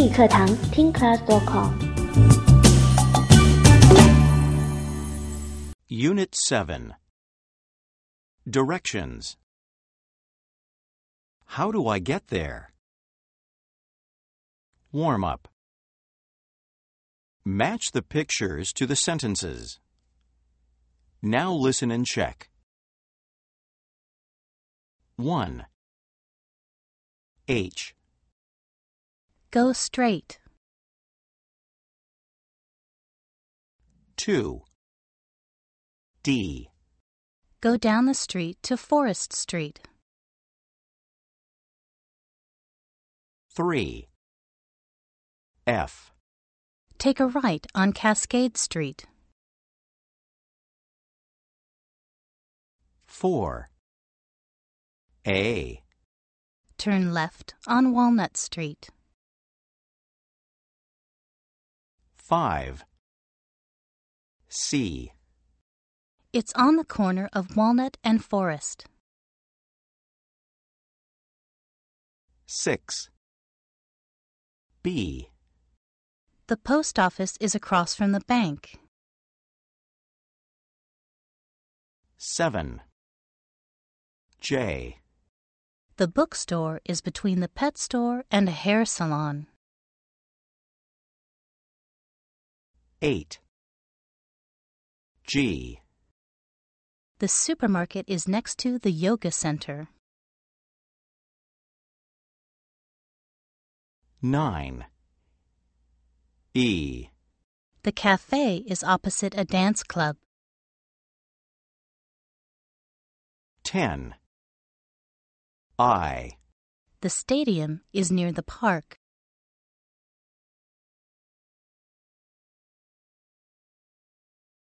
英语课堂听 class.com。 Unit 7. Directions. How do I get there? Warm-up. Match the pictures to the sentences. Now listen and check. 1. H. Go straight. 2. D. Go down the street to Forest Street. 3. F. Take a right on Cascade Street. 4. A. Turn left on Walnut Street. 5. C. It's on the corner of Walnut and Forest. 6. B. The post office is across from the bank. 7. J. The bookstore is between the pet store and a hair salon. 8. G. The supermarket is next to the yoga center. 9. E. The cafe is opposite a dance club. 10. I. The stadium is near the park.